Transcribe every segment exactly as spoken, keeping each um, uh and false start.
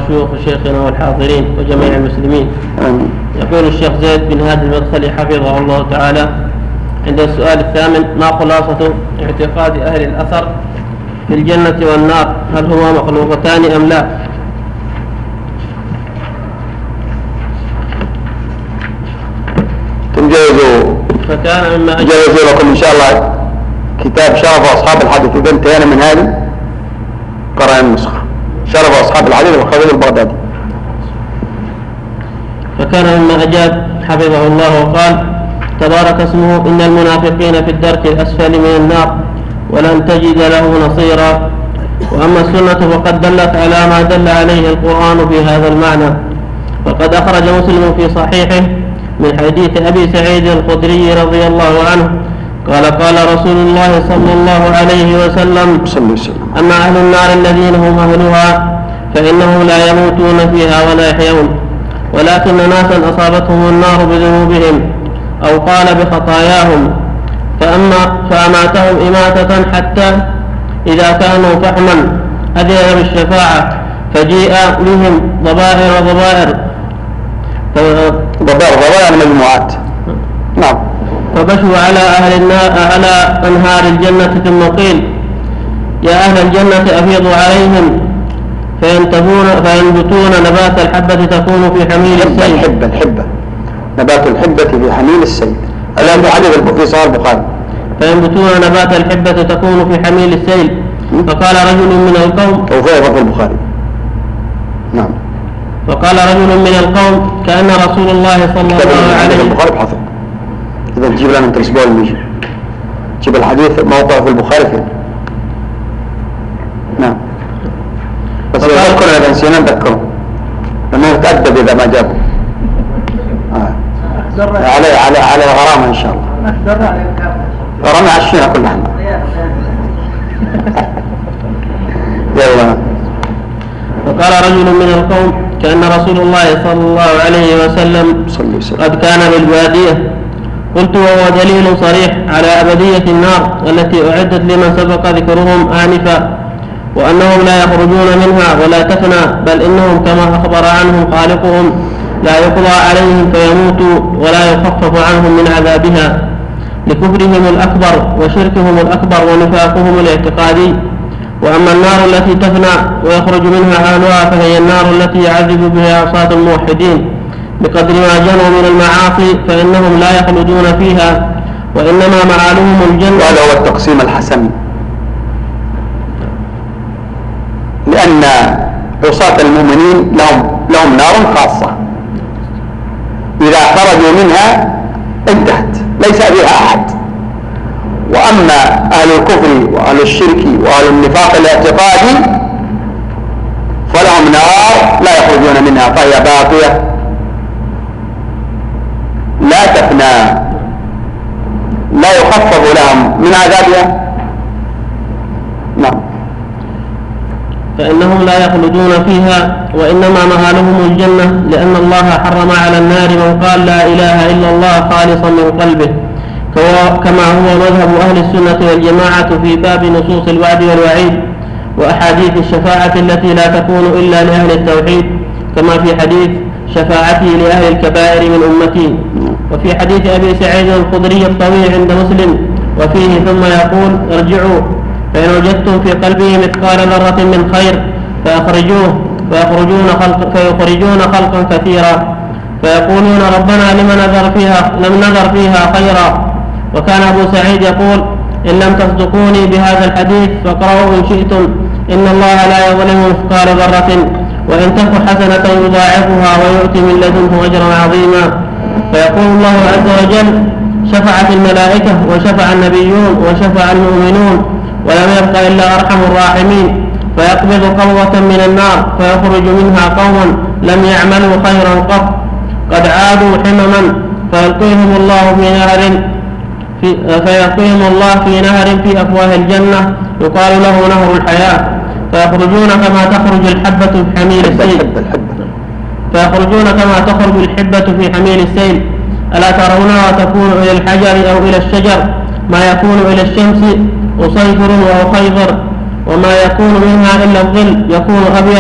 وشيوخ شيخنا والحاضرين وجميع المسلمين. آمين. يقول الشيخ زيد بن هادي المدخلي حفظه الله تعالى: عند السؤال الثامن: ما خلاصة اعتقاد أهل الأثر في الجنة والنار؟ هل هما مخلوقتان أم لا؟ تنجزوا فكان مما جهزوا لكم إن شاء الله كتاب شرف أصحاب الحديث. إذا انتهينا من هذه قرأ النسخة شرف أصحاب الحديث والخطيب البغدادي. فكان مما أجاب حفظه الله وقال: تبارك اسمه: إن المنافقين في الدرك الأسفل من النار ولن تجد له نصيرا. وأما السنة فقد دلت على ما دل عليه القرآن في هذا المعنى. وقد أخرج مسلم في صحيحه من حديث أبي سعيد الخدري رضي الله عنه قال: قال رسول الله صلى الله عليه وسلم: أما أهل النار الذين هم أهلها فإنهم لا يموتون فيها ولا يحيون، ولكن ناسا أصابتهم النار بذنوبهم أو قال بخطاياهم فأما فأماتهم إماتة حتى إذا كانوا فحما أذن بالشفاعة فجيء بهم ضبائر ضبائر ضبائر ضبائر مجموعات. نعم. فبشوا على أهل النار على أنهار الجنة ثم قيل: يا أهل الجنة أفيضوا عليهم فينتبون فينبتون نبات الحبة تكون في حميل السيل. الحبة الحبة نبات الحبة في حميل السيل. الآن في حديث في صحيح البخاري: فينبتون نبات الحبة تكون في حميل السيل. فقال رجل من القوم، أو في البخاري. نعم. فقال رجل من القوم: كأن رسول الله صلى الله عليه وسلم البخاري بحثه. إذا تجيب لنا أنت الأسبوع المجي تجيب الحديث موقع في البخاري فيه. نعم. بس يذكرنا إذا نسينا نذكره لأنه يتأدب إذا ما جابه. آه. على على على غرامة إن شاء الله. غرامة عشرين كل احنا. يلا. فقال رجل من القوم: كأن رسول الله صلى الله عليه وسلم قد كان بالبادية. قلت: وهو دليل صريح على أبدية النار التي أعدت لمن سبق ذكرهم آنفا، وأنهم لا يخرجون منها ولا تفنى، بل إنهم كما أخبر عنهم خالقهم لا يقضى عليهم فيموتوا ولا يخفف عنهم من عذابها، لكفرهم الأكبر وشركهم الأكبر ونفاقهم الاعتقادي. وأما النار التي تفنى ويخرج منها أهلها فهي النار التي يعذب بها عصاة الموحدين بقدر ما جنوا من المعاصي، فإنهم لا يخلدون فيها وإنما معالهم الجنة. وهذا هو التقسيم الحسن، لأن عصاة المؤمنين لهم, لهم نار خاصة إذا خرجوا منها انتهت ليس فيها أحد. وأما أهل الكفر وأهل الشرك وأهل النفاق الاعتقادي فلهم نار لا يخرجون منها فهي باقية لا تفنى، لا يخفف لهم من عذابها. نعم. فإنهم لا يخلدون فيها وإنما مآلهم الجنة، لأن الله حرم على النار من قال لا إله إلا الله خالصا من قلبه، كما هو مذهب أهل السنة والجماعة في باب نصوص الوعد والوعيد وأحاديث الشفاعة التي لا تكون إلا لأهل التوحيد، كما في حديث شفاعتي لأهل الكبائر من أمتي، وفي حديث أبي سعيد الخدري الطويل عند مسلم وفيه: ثم يقول: ارجعوا فإن وجدتم في قلبه مثقال ذرة من خير فأخرجوه فيخرجون خلق فيخرجون خلقا كثيرا فيقولون: ربنا لم نذر فيها لم نذر فيها خيرا. وكان أبو سعيد يقول: إن لم تصدقوني بهذا الحديث فاقرأوا إن شئتم، إن الله لا يظلم مثقال ذرة وإن تك حسنة يضاعفها ويؤتي من لدنه أجرا عظيما. فيقول الله عز وجل: شفعت الملائكة وشفع النبيون وشفع المؤمنون ولم يبق إلا أرحم الراحمين، فيقبض قبضة من النار فيخرج منها قوم لم يعملوا خيرا قط قد عادوا حمما، فيلقيهم الله في نهر في فيلقيهم الله في نهر في أفواه الجنة يقال له نهر الحياة، فيخرجون كما تخرج الحبة في حميل السيل فيخرجون كما تخرج الحبة في حميل السيل. ألا ترونها تكون إلى الحجر أو إلى الشجر ما يكون إلى الشمس أصيفر وأخيضر، وما يكون منها إلا الظل يكون أبيض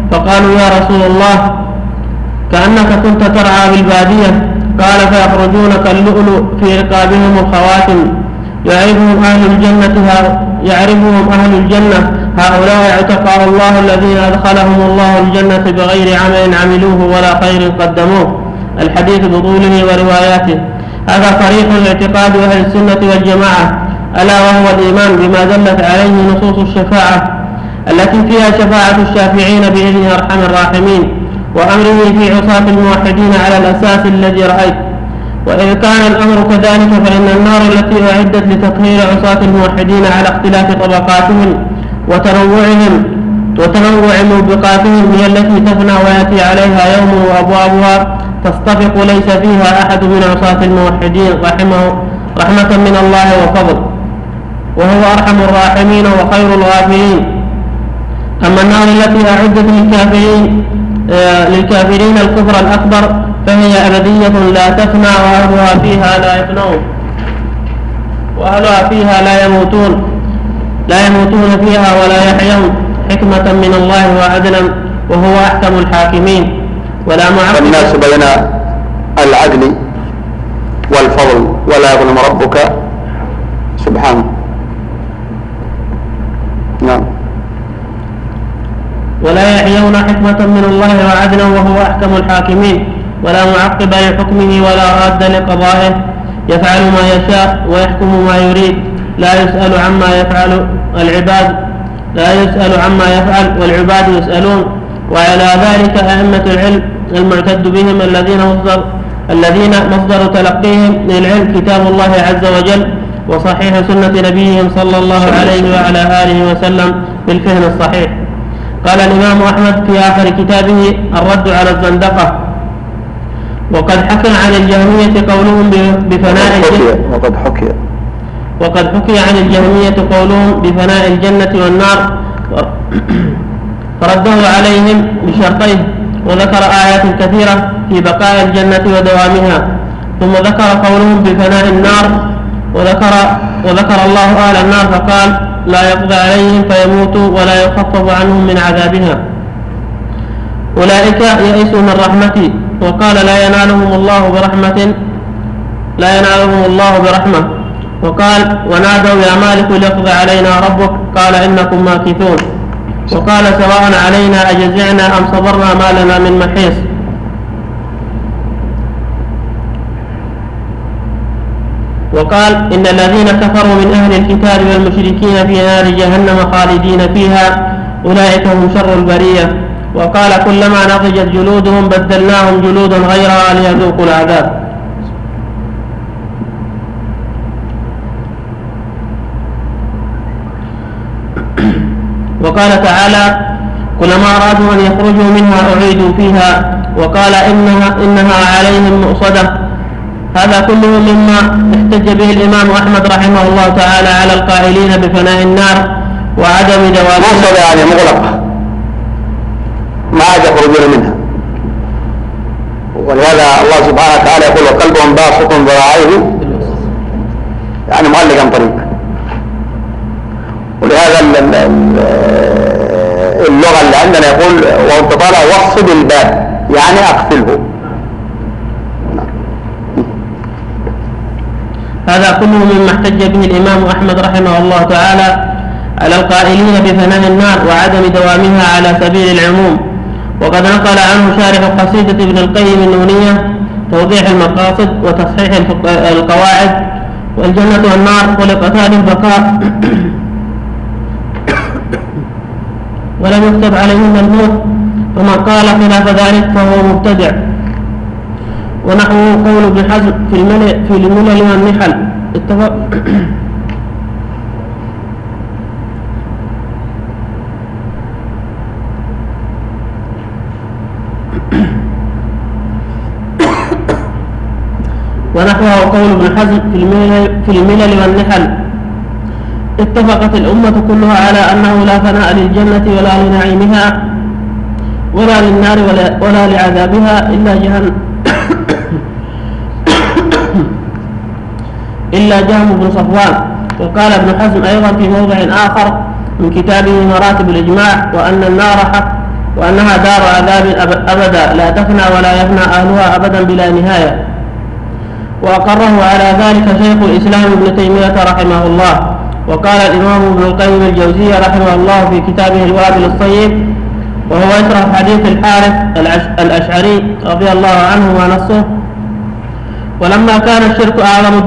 فقالوا يا رسول الله كأنك كنت ترعى بالبادية. قال فيخرجون كاللؤلؤ في رقابهم الخواتم يعرفهم أهل الجنة يعرفهم أهل الجنة هؤلاء اعتقى الله الذين أدخلهم الله الجنة بغير عمل عملوه ولا خير قدموه. الحديث بطوله ورواياته. هذا طريق الاعتقاد أهل السنة والجماعة، ألا وهو الإيمان بما دلت عليه نصوص الشفاعة التي فيها شفاعة الشافعين بإذن أرحم الراحمين، وأمره في عصاة الموحدين على الأساس الذي رأيت. وإذا كان الأمر كذلك فإن النار التي أعدت لتطهير عصاة الموحدين على اختلاف طبقاتهم وتنوعهم وتنوع موبقاتهم هي التي تفنى ويأتي عليها يوم وأبوابها تصطفق ليس فيها أحد من عصاة الموحدين رحمه رحمة من الله وفضل، وهو أرحم الراحمين وخير الغافرين. أما النار التي أعدت للكافرين آه للكافرين الكفر الأكبر فهي أبدية لا تفنى وأهلها فيها لا يفنون وأهلها فيها لا يموتون لا يموتون فيها ولا يحيون حكمة من الله وعدلا وهو أحكم الحاكمين. ولا معقب الناس بين العدل والفضل ولا يظلم ربك سبحانه. نعم. ولا يحيون حكمة من الله وعدلا وهو أحكم الحاكمين. ولا معقب لحكمه ولا راد لقضائه يفعل ما يشاء ويحكم ما يريد لا يسأل عما يفعل العباد لا يسأل عما يفعل والعباد يسألون. وعلى ذلك أئمة العلم المعتد بهم الذين مصدر الذين مصدر تلقيهم للعلم كتاب الله عز وجل وصحيح سنة نبيهم صلى الله عليه وعلى آله وسلم بالفهم الصحيح. قال الإمام أحمد في آخر كتابه الرد على الزندقة: وقد حكى عن الجهمية قولهم بفناء الجنة وقد حكي وقد حكي عن الجهمية قولهم بفناء الجنة والنار فرده عليهم بشرطين، وذكر آيات كثيرة في بقاء الجنة ودوامها، ثم ذكر قولهم بفناء النار وذكر, وذكر الله أهل النار فقال لا يقضى عليهم فيموتوا ولا يخفف عنهم من عذابها، أولئك يئسوا من رحمتي، وقال لا ينالهم الله برحمة لا ينالهم الله برحمة، وقال ونادوا يا مالك ليقضي علينا ربك قال إنكم ماكثون، وقال سواء علينا أجزعنا أم صبرنا ما لنا من محيص. وقال إن الذين كفروا من أهل الكتاب والمشركين في نار جهنم خالدين فيها أولئك هم شر البرية. وقال كلما نضجت جلودهم بدلناهم جلودا غيرها ليذوقوا العذاب. وقال تعالى كلما أرادوا أن يخرجوا منها أعيدوا فيها، وقال إنها, إنها عليهم مؤصدة. هذا كله مما احتج به الإمام أحمد رحمه الله تعالى على القائلين بفناء النار وعدم دوامها. مؤصدة يعني مغلقة ما عاد يخرجون منها، ولهذا الله سبحانه وتعالى يقول وقلبهم باسط ذراعيه يعني معلقا طريقا. ولهذا اللغة اللي عندنا يقول وانت طالع وصد الباب يعني أقفله. هذا كله مما احتج به الإمام أحمد رحمه الله تعالى على القائلين بفناء النار وعدم دوامها على سبيل العموم. وقد نقل عنه شارح قصيدة ابن القيم النونية توضيح المقاصد وتصحيح القواعد والجنة والنار خلقتا للبقاء ولم يكتب عليهم الموت، فمن قال خلاف ذلك فهو مبتدع. ونحوه قول ابن حزم في الملل في الملل والنحل اتفق ونحوه قول ابن حزم في الملل, في الملل والنحل اتفقت الأمة كلها على أنه لا فناء للجنة ولا لنعيمها ولا للنار ولا, ولا لعذابها إلا جهنم إلا جهم بن صفوان. وقال ابن حزم أيضا في موضع آخر من كتابه مراتب الإجماع وأن النار حق وأنها دار عذاب أبدا لا تفنى ولا يفنى أهلها أبدا بلا نهاية. وأقره على ذلك شيخ الإسلام ابن تيمية رحمه الله. وقال الإمام ابن القيم الجوزية رحمه الله في كتابه الوابل الصيب وهو يشرح حديث الحارث الأشعري رضي الله عنه ونصه: ولما كان الشرك أعظم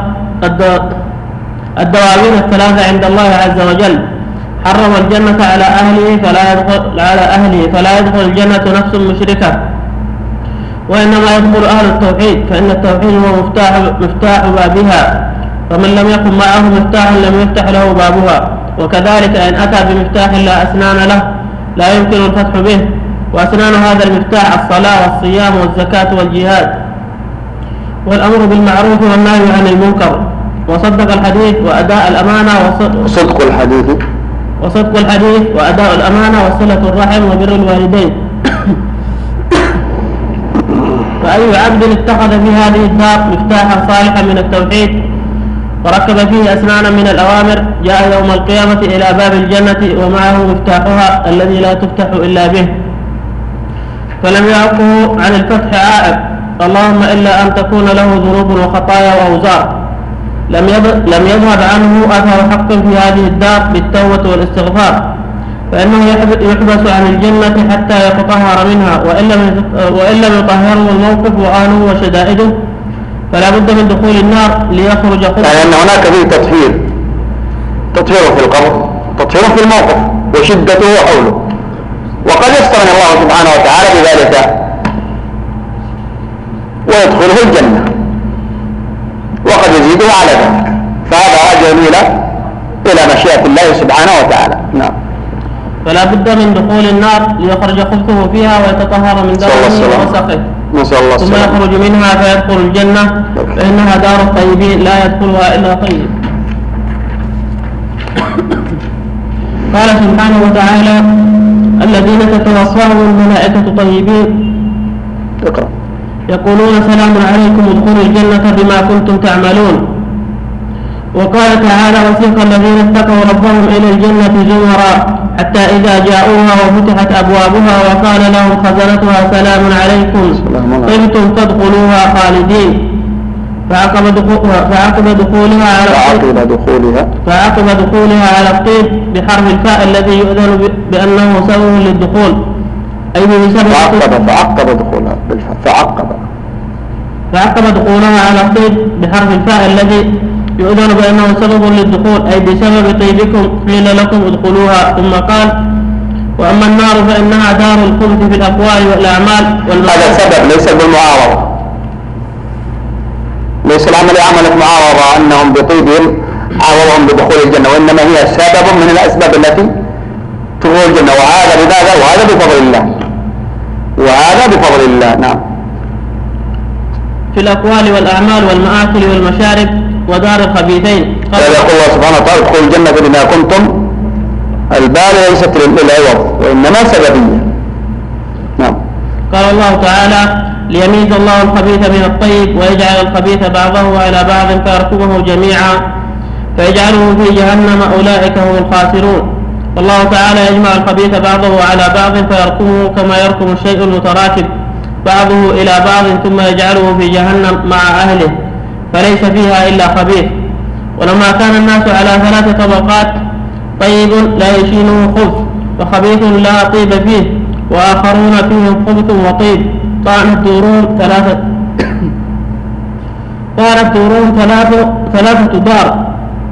الدواوين الثلاثة عند الله عز وجل حرم الجنة على أهله فلا يدخل على أهله فلا يدخل الجنة نفس مشركة، وإنما يدخل أهل التوحيد، فإن التوحيد هو مفتاح مفتاح بابها، فمن لم يكن معه مفتاح لم يفتح له بابها. وكذلك إن أتى بمفتاح لا أسنان له لا يمكن الفتح به، وأسنان هذا المفتاح الصلاة والصيام والزكاة والجهاد والأمر بالمعروف والنهي عن المنكر وصدق الحديث وأداء الأمانة وصدق الحديث وصدق الحديث وأداء الأمانة وصلة الرحم وبر الوالدين. فأي عبد اتخذ في هذه الدار مفتاحا صالحا من التوحيد وركب فيه أسنانا من الأوامر جاء يوم القيامة إلى باب الجنة ومعه مفتاحها الذي لا تفتح إلا به، فلم يعقه عن الفتح عائق، اللهم إلا أن تكون له ذنوب وخطايا وأوزار لم لم يذهب عنه أثر حق في هذه الدار بالتوبة والاستغفار، فإنه يحبس عن الجنة حتى يتطهر منها، وإن لم يطهره الموقف وأهله وشدائده فلا بد من دخول النار ليخرج خبث. يعني أن هناك فيه تطهير تطهير في القبر، تطهير في الموقف وشدته وحوله، وقد يستغني الله سبحانه وتعالى بذلك ويدخله الجنة وقد يزيده على ذلك، فهذا راجع إلى إلى مشيئة الله سبحانه وتعالى. نعم. فلا بد من دخول النار ليخرج خبثه فيها ويتطهر من دمه ووسخه، ثم يخرج منها فيدخل الجنة، فإنها دار الطيبين لا يدخلها إلا طيب. قال سبحانه وتعالى: الذين تتوفاهم الملائكة طيبين يقولون سلام عليكم ادخلوا الجنة بما كنتم تعملون. وقال تعالى: وسيق الذين اتقوا ربهم إلى الجنة زمرا حتى إذا جاءوها وفتحت أبوابها وقال لهم خزنتها سلام عليكم طبتم فادخلوها خالدين. فعقب دخولها فعقب دخولها على فعقب دخولها فعقب دخولها على الطيب بحرف الفاء الذي يؤذن بأنه سبب للدخول، أي بسبب فعقب فعقب دخولها بالفاء فعقب فعقب دخولها على الطيب بحرف الفاء الذي يؤذن بأنه سبب للدخول، أي بسبب طيبكم قيل لكم ادخلوها. ثم قال: وأما النار فإنها دار الخبث في الأقوال والأعمال. هذا سبب ليس بالمعارضة، ليس العمل عملت معارضة أنهم بطيبهم عارضهم بدخول الجنة، وإنما هي سبب من الأسباب التي تدخل الجنة، وهذا بماذا؟ وهذا بفضل الله، وهذا بفضل الله. نعم. في الأقوال والأعمال والمآكل والمشارب ودار الخبيثين. قال يقول الله سبحانه وتعالى: ادخلوا الجنة بما كنتم، البال ليست للعوض وإنما سببية. نعم. قال الله تعالى: ليميز الله الخبيث من الطيب ويجعل الخبيث بعضه على بعض فيركبه جميعا فيجعله في جهنم أولئك هم الخاسرون. والله تعالى يجمع الخبيث بعضه على بعض فيركبه كما يركب الشيء المتراكب بعضه إلى بعض ثم يجعله في جهنم مع أهله فليس فيها إلا خبيث. ولما كان الناس على ثلاث طبقات: طيب لا يشينه خبث، وخبيث لا طيب فيه، وآخرون فيهم خبث وطيب، كانت دورهم ثلاثة كانت دورهم ثلاثة ثلاثة دار: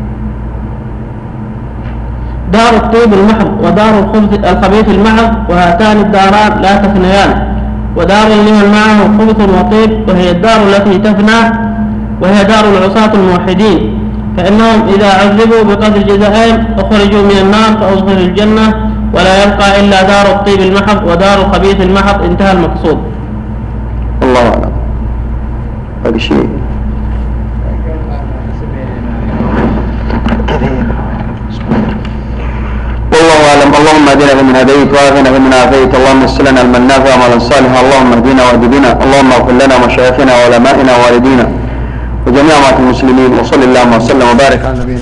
دار الطيب المحض ودار الخبث الخبيث المحض، وهاتان الداران لا تفنيان. ودار لمن معه خبث وطيب وهي الدار التي تفنى وهي دار العصاة الموحدين، فإنهم إذا عذبوا بقدر جزائهم أخرجوا من النار فأدخلوا الجنة ولا يبقى إلا دار الطيب المحض ودار الخبيث المحض. انتهى المقصود. الله أعلم. هذا شيء والله أعلم. اللهم اهدنا فيمن هديت وعافنا فيمن عافيت، اللهم يسر لنا علما نافعا وعملا صالحا، اللهم اهدنا واهد بنا، اللهم اغفر لنا ومشايخنا وعلمائنا ووالدينا وجميع موتى المسلمين، وصلى اللهم وسلم وبارك على نبينا